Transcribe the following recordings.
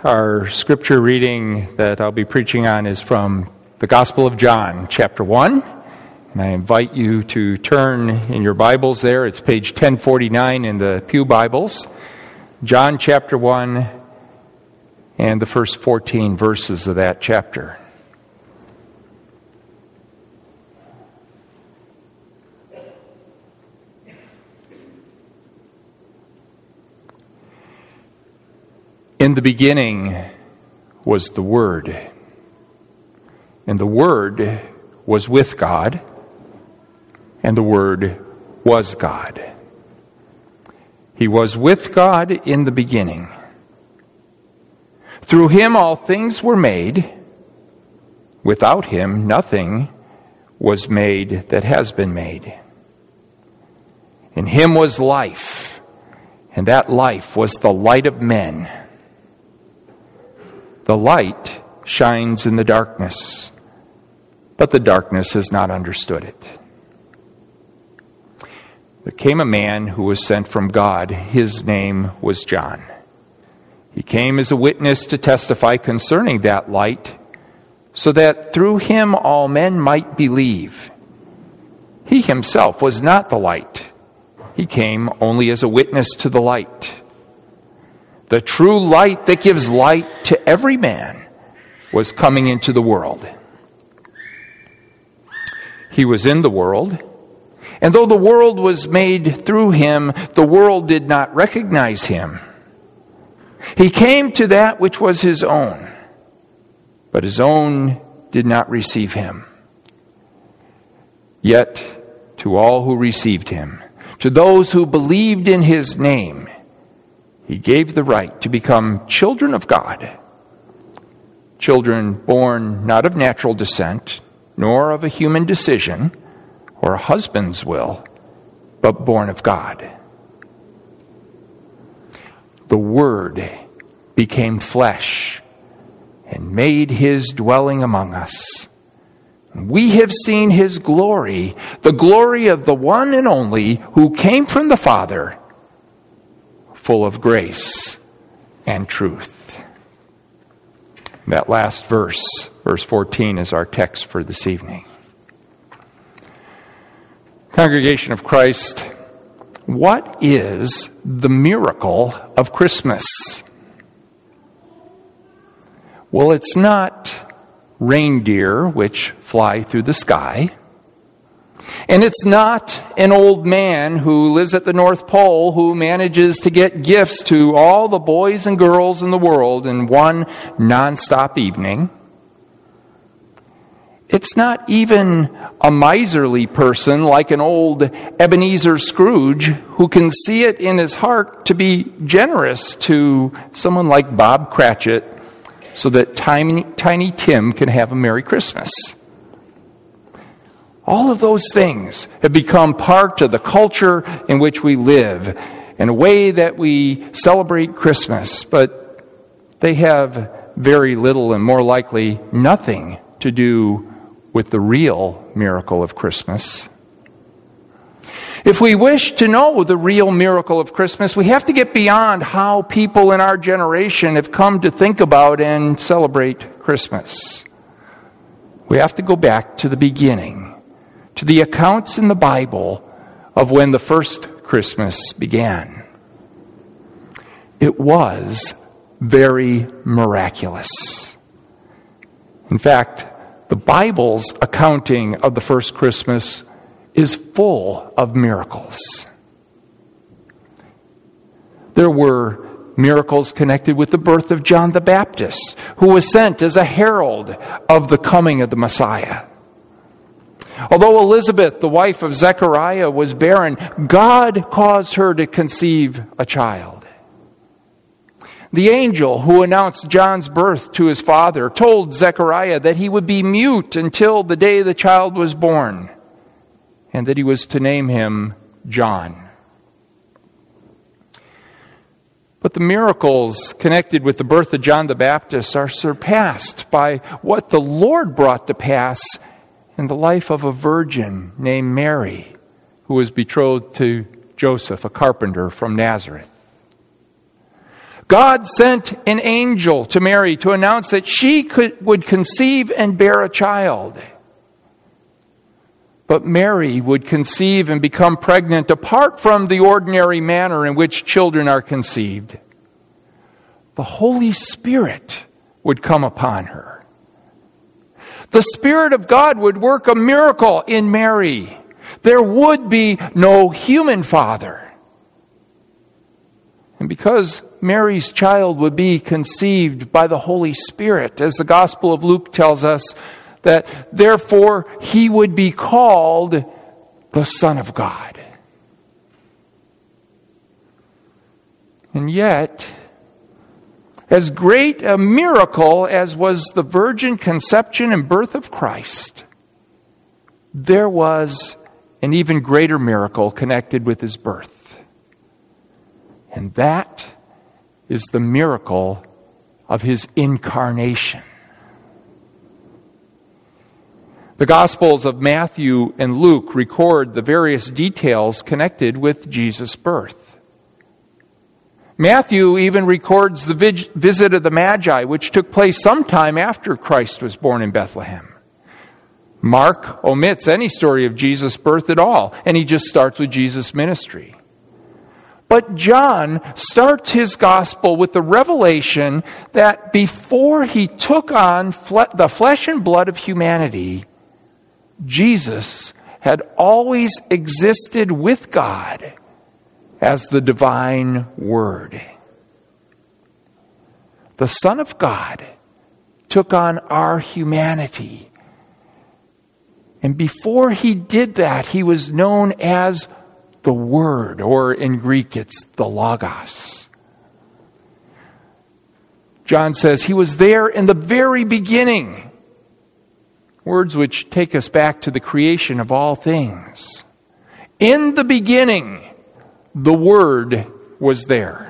Our scripture reading that I'll be preaching on is from the Gospel of John, chapter 1. And I invite you to turn in your Bibles there. It's page 1049 in the Pew Bibles. John chapter 1 and the first 14 verses of that chapter. In the beginning was the Word, and the Word was with God, and the Word was God. He was with God in the beginning. Through Him all things were made. Without Him nothing was made that has been made. In Him was life, and that life was the light of men. The light shines in the darkness, but the darkness has not understood it. There came a man who was sent from God. His name was John. He came as a witness to testify concerning that light, so that through him all men might believe. He himself was not the light. He came only as a witness to the light. The true light that gives light to every man was coming into the world. He was in the world, and though the world was made through him, the world did not recognize him. He came to that which was his own, but his own did not receive him. Yet to all who received him, to those who believed in his name, He gave the right to become children of God. Children born not of natural descent, nor of a human decision, or a husband's will, but born of God. The Word became flesh and made His dwelling among us. We have seen His glory, the glory of the one and only who came from the Father, full of grace and truth. That last verse, verse 14, is our text for this evening. Congregation of Christ, what is the miracle of Christmas? Well, it's not reindeer which fly through the sky. And it's not an old man who lives at the North Pole who manages to get gifts to all the boys and girls in the world in one nonstop evening. It's not even a miserly person like an old Ebenezer Scrooge who can see it in his heart to be generous to someone like Bob Cratchit so that Tiny Tim can have a Merry Christmas. All of those things have become part of the culture in which we live and a way that we celebrate Christmas, but they have very little and more likely nothing to do with the real miracle of Christmas. If we wish to know the real miracle of Christmas, we have to get beyond how people in our generation have come to think about and celebrate Christmas. We have to go back to the beginning, to the accounts in the Bible of when the first Christmas began. It was very miraculous. In fact, the Bible's accounting of the first Christmas is full of miracles. There were miracles connected with the birth of John the Baptist, who was sent as a herald of the coming of the Messiah. Although Elizabeth, the wife of Zechariah, was barren, God caused her to conceive a child. The angel who announced John's birth to his father told Zechariah that he would be mute until the day the child was born, and that he was to name him John. But the miracles connected with the birth of John the Baptist are surpassed by what the Lord brought to pass in the life of a virgin named Mary, who was betrothed to Joseph, a carpenter from Nazareth. God sent an angel to Mary to announce that she would conceive and bear a child. But Mary would conceive and become pregnant apart from the ordinary manner in which children are conceived. The Holy Spirit would come upon her. The Spirit of God would work a miracle in Mary. There would be no human father. And because Mary's child would be conceived by the Holy Spirit, as the Gospel of Luke tells us, that therefore he would be called the Son of God. And yet, as great a miracle as was the virgin conception and birth of Christ, there was an even greater miracle connected with his birth. And that is the miracle of his incarnation. The Gospels of Matthew and Luke record the various details connected with Jesus' birth. Matthew even records the visit of the Magi, which took place sometime after Christ was born in Bethlehem. Mark omits any story of Jesus' birth at all, and he just starts with Jesus' ministry. But John starts his gospel with the revelation that before he took on the flesh and blood of humanity, Jesus had always existed with God as the divine Word. The Son of God took on our humanity. And before he did that, he was known as the Word, or in Greek it's the Logos. John says he was there in the very beginning. Words which take us back to the creation of all things. In the beginning, the Word was there.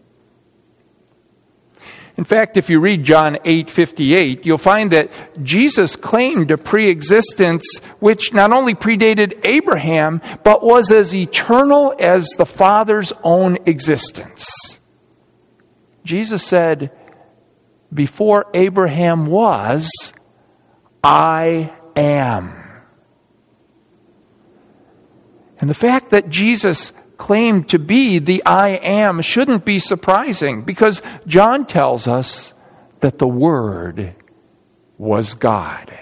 In fact, if you read John 8:58, you'll find that Jesus claimed a pre-existence which not only predated Abraham, but was as eternal as the Father's own existence. Jesus said, "Before Abraham was, I am." And the fact that Jesus claimed to be the I am shouldn't be surprising, because John tells us that the Word was God.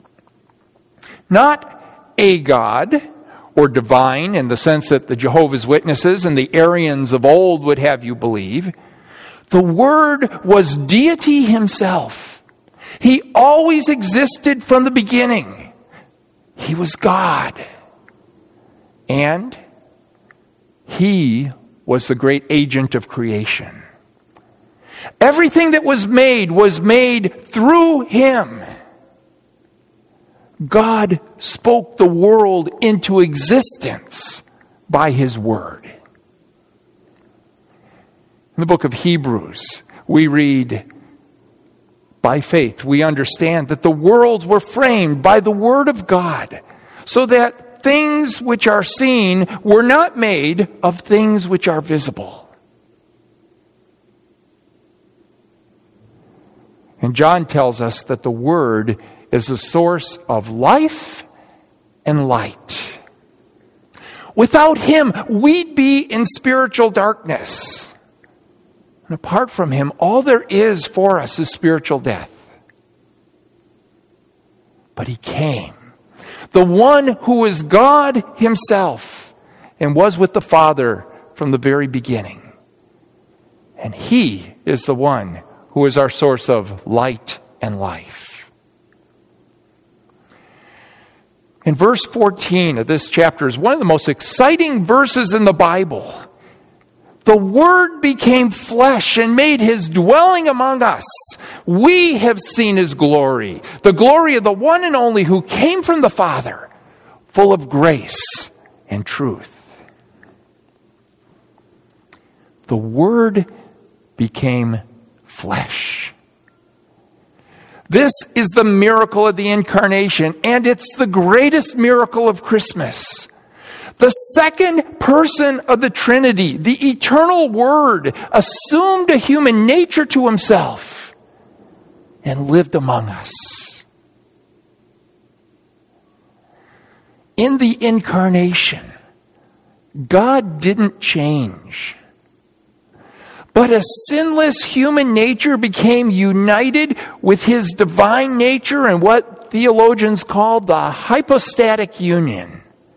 Not a God or divine in the sense that the Jehovah's Witnesses and the Arians of old would have you believe. The Word was deity himself. He always existed from the beginning. He was God. And he was the great agent of creation. Everything that was made through him. God spoke the world into existence by his Word. In the book of Hebrews, we read, "By faith we understand that the worlds were framed by the Word of God, so that things which are seen were not made of things which are visible." And John tells us that the Word is the source of life and light. Without him, we'd be in spiritual darkness. And apart from him, all there is for us is spiritual death. But he came. The one who is God himself and was with the Father from the very beginning. And he is the one who is our source of light and life. In verse 14 of this chapter is one of the most exciting verses in the Bible. The Word became flesh and made his dwelling among us. We have seen his glory, the glory of the one and only who came from the Father, full of grace and truth. The Word became flesh. This is the miracle of the Incarnation, and it's the greatest miracle of Christmas. The second person of the Trinity, the eternal Word, assumed a human nature to himself and lived among us. In the incarnation, God didn't change, but a sinless human nature became united with his divine nature in what theologians call the hypostatic union.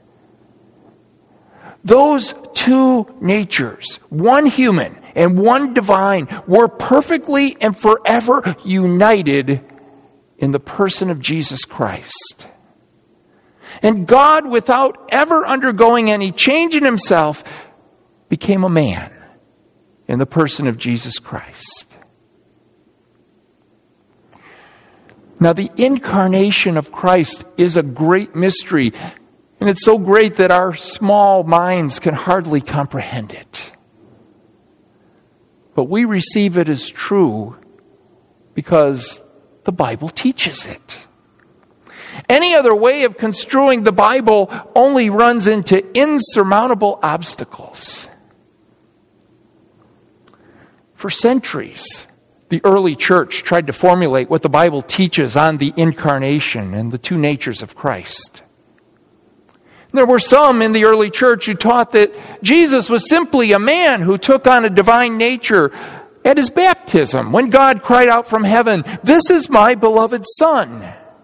Those two natures, one human and one divine, were perfectly and forever united in the person of Jesus Christ. And God, without ever undergoing any change in himself, became a man in the person of Jesus Christ. Now, the incarnation of Christ is a great mystery, and it's so great that our small minds can hardly comprehend it. But we receive it as true because the Bible teaches it. Any other way of construing the Bible only runs into insurmountable obstacles. For centuries, the early church tried to formulate what the Bible teaches on the incarnation and the two natures of Christ. There were some in the early church who taught that Jesus was simply a man who took on a divine nature at his baptism when God cried out from heaven, "This is my beloved Son."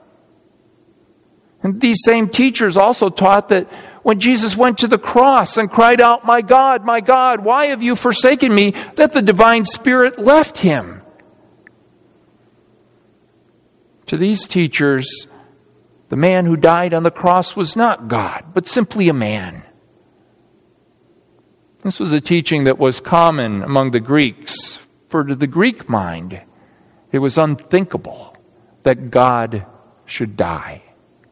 And these same teachers also taught that when Jesus went to the cross and cried out, my God, why have you forsaken me?" that the divine Spirit left him. To these teachers, the man who died on the cross was not God, but simply a man. This was a teaching that was common among the Greeks. For to the Greek mind, it was unthinkable that God should die.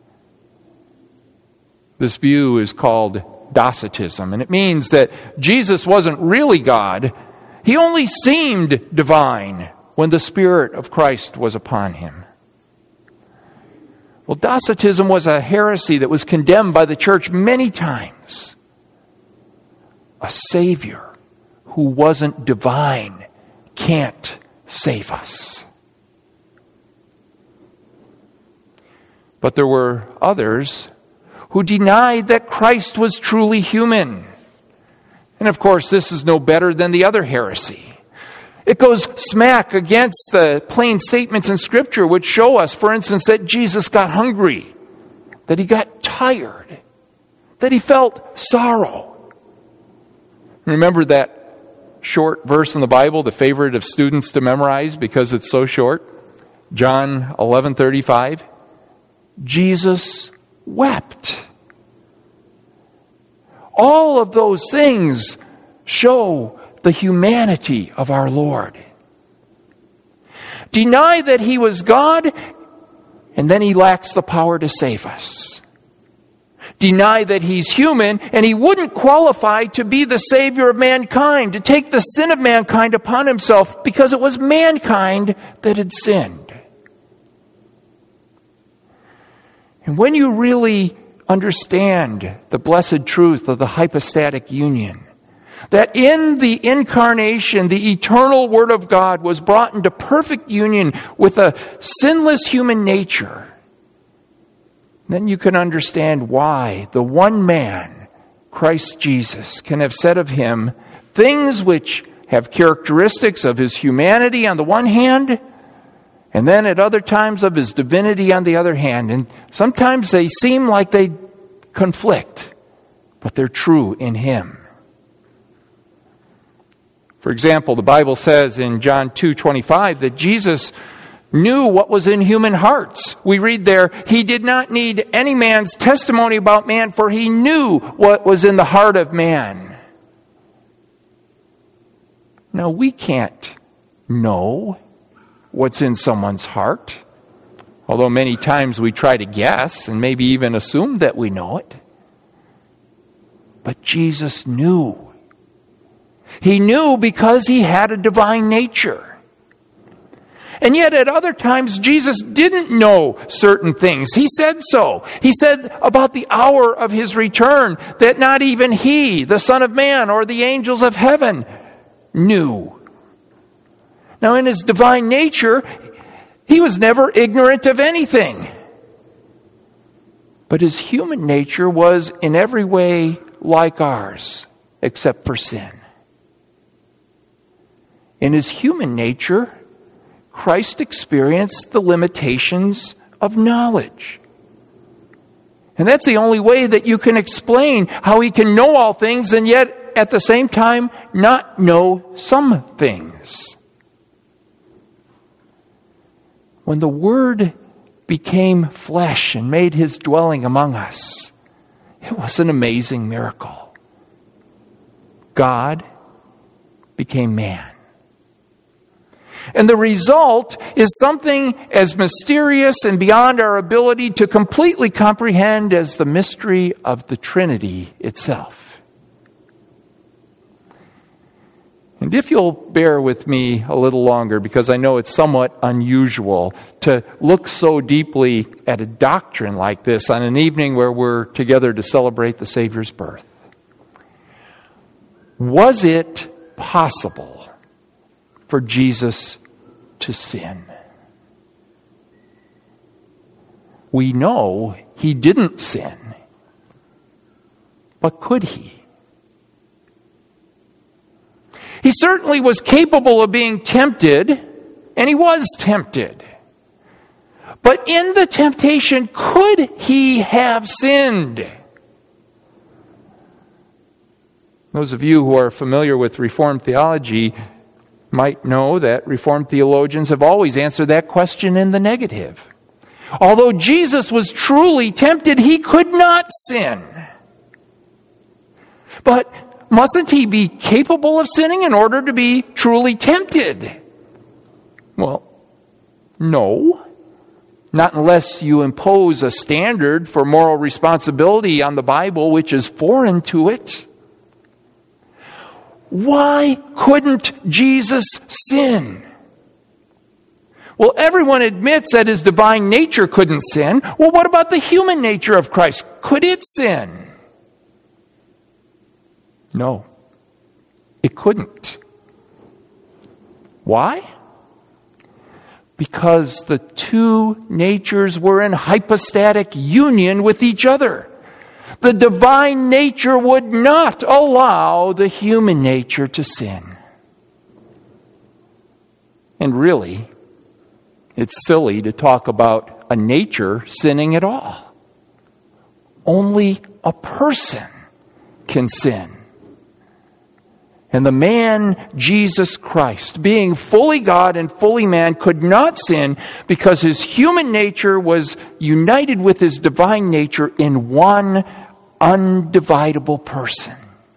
This view is called Docetism, and it means that Jesus wasn't really God. He only seemed divine when the Spirit of Christ was upon him. Well, Docetism was a heresy that was condemned by the church many times. A Savior who wasn't divine can't save us. But there were others who denied that Christ was truly human. And of course, this is no better than the other heresy. It goes smack against the plain statements in Scripture which show us, for instance, that Jesus got hungry, that he got tired, that he felt sorrow. Remember that short verse in the Bible, the favorite of students to memorize because it's so short? John 11:35. Jesus wept. All of those things show the humanity of our Lord. Deny that he was God, and then he lacks the power to save us. Deny that he's human, and he wouldn't qualify to be the Savior of mankind, to take the sin of mankind upon himself, because it was mankind that had sinned. And when you really understand the blessed truth of the hypostatic union, that in the incarnation, the eternal Word of God was brought into perfect union with a sinless human nature, then you can understand why the one man, Christ Jesus, can have said of him things which have characteristics of his humanity on the one hand, and then at other times of his divinity on the other hand. And sometimes they seem like they conflict, but they're true in him. For example, the Bible says in John 2:25 that Jesus knew what was in human hearts. We read there, he did not need any man's testimony about man, for he knew what was in the heart of man. Now, we can't know what's in someone's heart, although many times we try to guess and maybe even assume that we know it. But Jesus knew. He knew because he had a divine nature. And yet at other times, Jesus didn't know certain things. He said so. He said about the hour of his return that not even he, the Son of Man, or the angels of heaven knew. Now, in his divine nature, he was never ignorant of anything. But his human nature was in every way like ours, except for sin. In his human nature, Christ experienced the limitations of knowledge. And that's the only way that you can explain how he can know all things and yet at the same time not know some things. When the Word became flesh and made his dwelling among us, it was an amazing miracle. God became man. And the result is something as mysterious and beyond our ability to completely comprehend as the mystery of the Trinity itself. And if you'll bear with me a little longer, because I know it's somewhat unusual to look so deeply at a doctrine like this on an evening where we're together to celebrate the Savior's birth. Was it possible for Jesus to sin? We know he didn't sin, but could he? He certainly was capable of being tempted, and he was tempted. But in the temptation, could he have sinned? Those of you who are familiar with Reformed theology might know that Reformed theologians have always answered that question in the negative. Although Jesus was truly tempted, he could not sin. But mustn't he be capable of sinning in order to be truly tempted? Well, no. Not unless you impose a standard for moral responsibility on the Bible which is foreign to it. Why couldn't Jesus sin? Well, everyone admits that his divine nature couldn't sin. Well, what about the human nature of Christ? Could it sin? No, it couldn't. Why? Because the two natures were in hypostatic union with each other. The divine nature would not allow the human nature to sin. And really, it's silly to talk about a nature sinning at all. Only a person can sin. And the man, Jesus Christ, being fully God and fully man, could not sin because his human nature was united with his divine nature in one undividable person.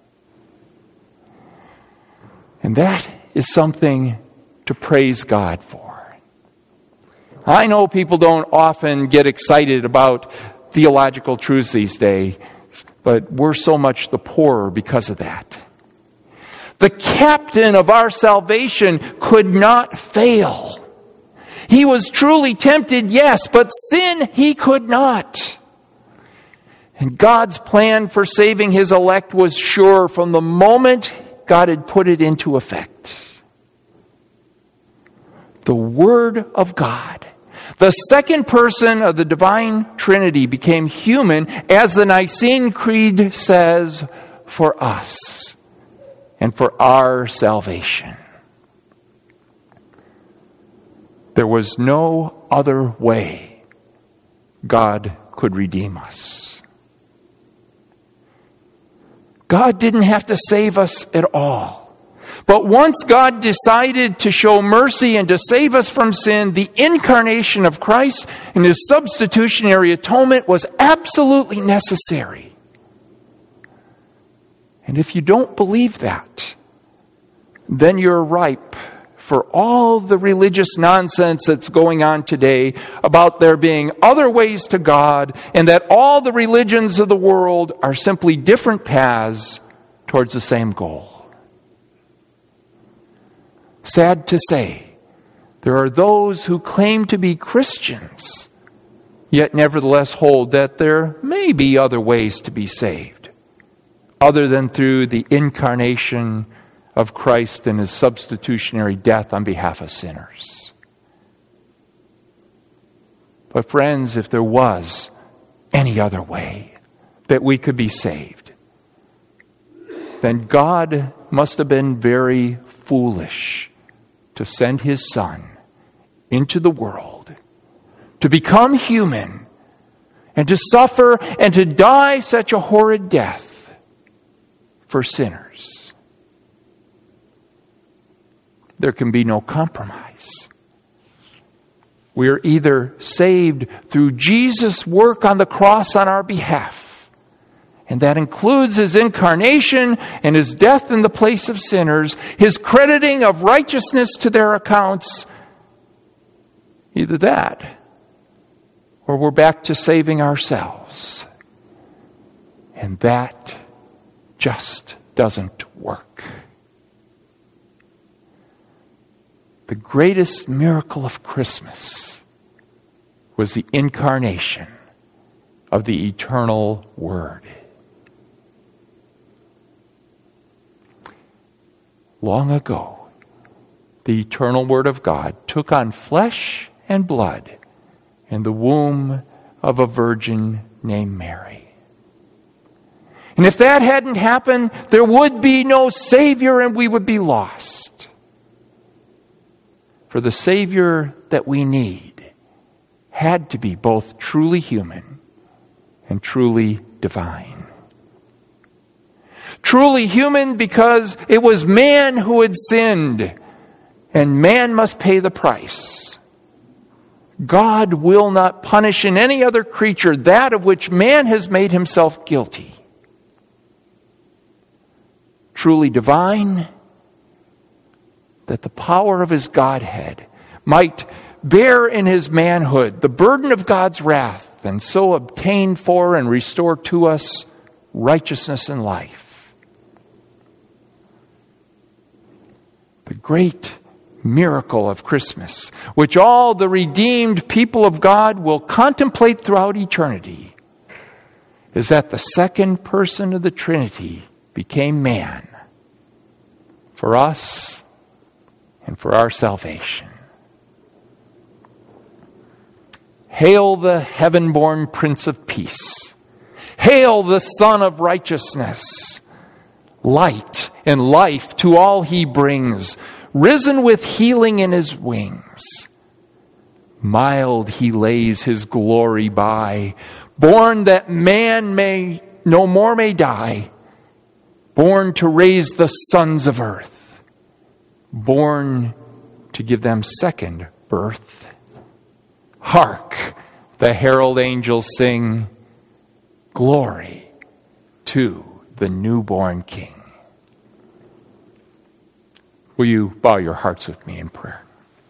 And that is something to praise God for. I know people don't often get excited about theological truths these days, but we're so much the poorer because of that. The captain of our salvation could not fail. He was truly tempted, yes, but sin he could not. And God's plan for saving his elect was sure from the moment God had put it into effect. The Word of God, the second person of the divine Trinity, became human, as the Nicene Creed says, for us and for our salvation. There was no other way God could redeem us. God didn't have to save us at all. But once God decided to show mercy and to save us from sin, the incarnation of Christ and his substitutionary atonement was absolutely necessary. And if you don't believe that, then you're ripe for all the religious nonsense that's going on today about there being other ways to God and that all the religions of the world are simply different paths towards the same goal. Sad to say, There are those who claim to be Christians, yet nevertheless hold that there may be other ways to be saved, other than through the incarnation of Christ and his substitutionary death on behalf of sinners. But friends, if there was any other way that we could be saved, then God must have been very foolish to send his Son into the world, to become human, and to suffer and to die such a horrid death for sinners. There can be no compromise. We are either saved through Jesus' work on the cross on our behalf, and that includes his incarnation and his death in the place of sinners, his crediting of righteousness to their accounts. Either that, or we're back to saving ourselves. And that just doesn't work. The greatest miracle of Christmas was the incarnation of the eternal Word. Long ago, the eternal Word of God took on flesh and blood in the womb of a virgin named Mary. And if that hadn't happened, there would be no Savior and we would be lost. For the Savior that we need had to be both truly human and truly divine. Truly human because it was man who had sinned, and man must pay the price. God will not punish in any other creature that of which man has made himself guilty. Truly divine, that the power of his Godhead might bear in his manhood the burden of God's wrath, and so obtain for and restore to us righteousness and life. The great miracle of Christmas, which all the redeemed people of God will contemplate throughout eternity, is that the second person of the Trinity became man for us and for our salvation. Hail the heaven-born Prince of Peace. Hail the Son of Righteousness. Light and life to all he brings, risen with healing in his wings. Mild he lays his glory by, born that man may no more may die, born to raise the sons of earth, born to give them second birth. Hark, the herald angels sing, glory to the newborn King. Will you bow your hearts with me in prayer?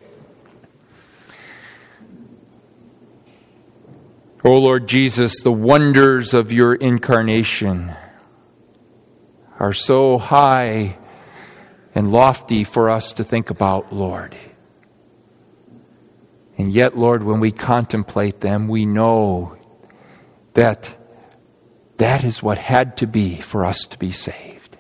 O Lord Jesus, the wonders of your incarnation are so high and lofty for us to think about, Lord. And yet, Lord, when we contemplate them, we know that that is what had to be for us to be saved.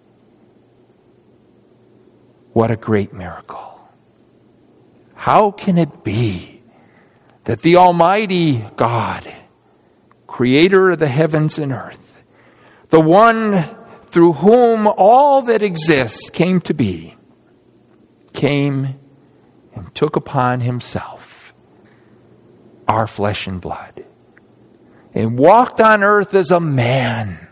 What a great miracle. How can it be that the Almighty God, creator of the heavens and earth, the one through whom all that exists came to be, came and took upon himself our flesh and blood, and walked on earth as a man?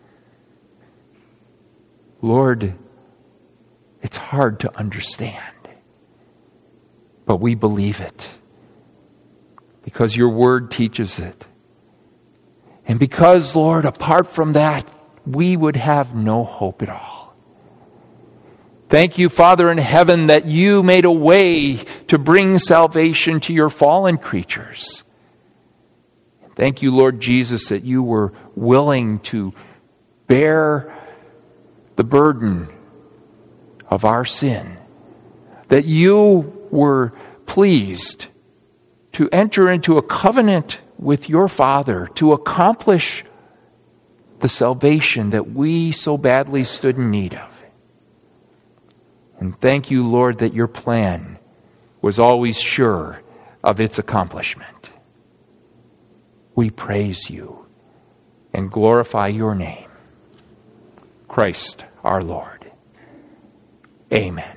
Lord, it's hard to understand, but we believe it because your word teaches it. And because, Lord, apart from that, we would have no hope at all. Thank you, Father in heaven, that you made a way to bring salvation to your fallen creatures. Thank you, Lord Jesus, that you were willing to bear the burden of our sin, that you were pleased to enter into a covenant with your Father to accomplish the salvation that we so badly stood in need of. And thank you, Lord, that your plan was always sure of its accomplishment. We praise you and glorify your name, Christ our Lord. Amen.